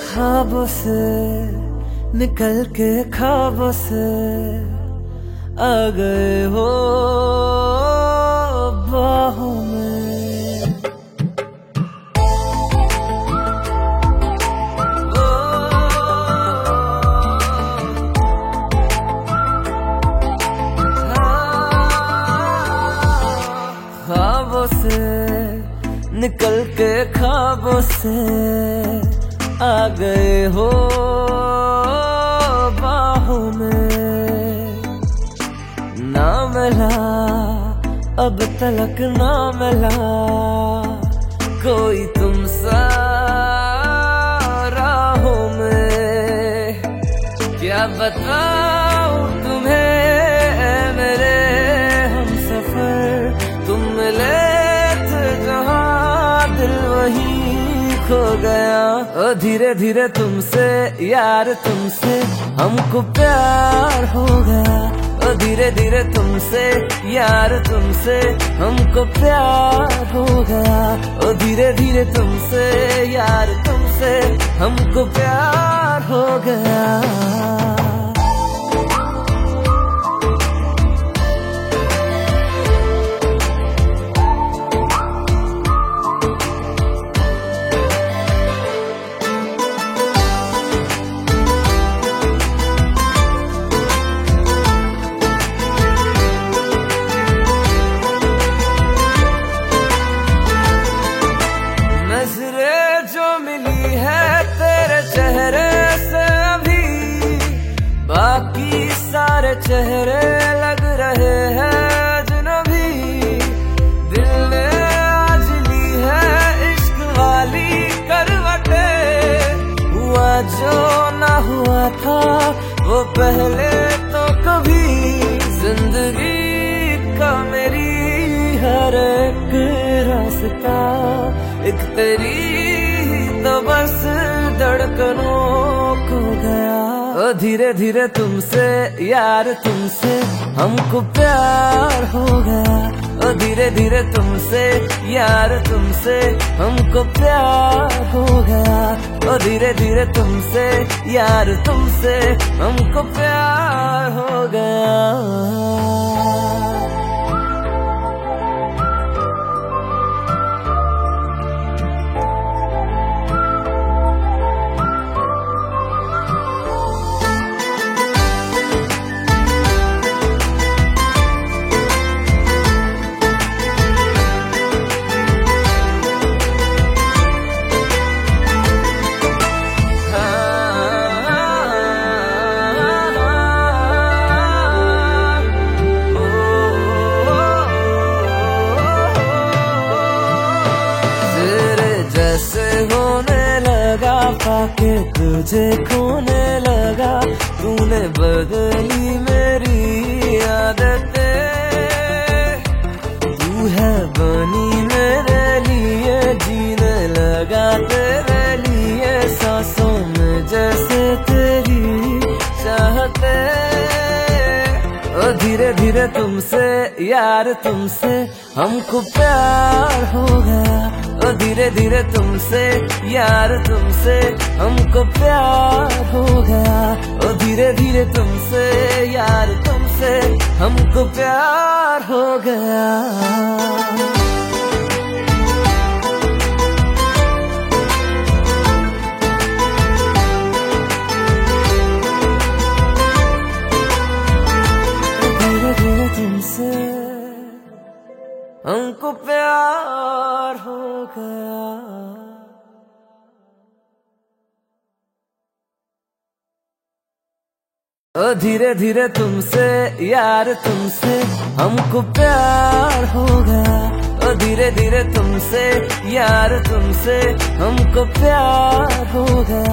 ख्वाबों से निकल के ख्वाबों से आ गए हो बाहों में। ख्वाबों से निकल के ख्वाबों से आ गए हो बाहों में। ना मिला अब तलक ना मिला कोई तुम सा राहों में। क्या बताऊं तुम्हें ऐ मेरे हम सफर, तुम मिले थे जहां दिल वहीं खो गया। ओ धीरे धीरे तुमसे यार तुमसे हमको प्यार हो गया। ओ धीरे धीरे तुमसे यार तुमसे हमको प्यार हो गया। ओ धीरे धीरे तुमसे यार तुमसे हमको प्यार हो गया। जो मिली है तेरे चेहरे से अभी, बाकी सारे चेहरे लग रहे हैं अजनबी। दिल ने आज ली है इश्क वाली करवटे, हुआ जो ना हुआ था वो पहले तो कभी। जिंदगी का मेरी हर एक रास्ता एक तेरी तो बस धड़कनों को गया। ओ धीरे धीरे तुमसे यार तुमसे हमको प्यार हो गया। ओ धीरे धीरे तुमसे यार तुमसे हमको प्यार हो गया। ओ धीरे धीरे तुमसे यार तुमसे हमको प्यार हो गया। जैसे होने लगा पाके तुझे खोने लगा, तूने बदली मेरी आदतें। तू है बनी मेरे लिए, जीने लगा तेरे लिए सांसों में जैसे तेरी चाहते। ओ धीरे धीरे तुमसे यार तुमसे हमको प्यार हो गया। ओ धीरे धीरे तुमसे यार तुमसे हमको प्यार हो गया। ओ धीरे धीरे तुमसे यार तुमसे हमको प्यार हो गया। तुमसे हमको प्यार हो गया। ओ धीरे धीरे तुमसे यार तुमसे हमको प्यार हो गया। ओ धीरे धीरे तुमसे यार तुमसे हमको प्यार हो गया।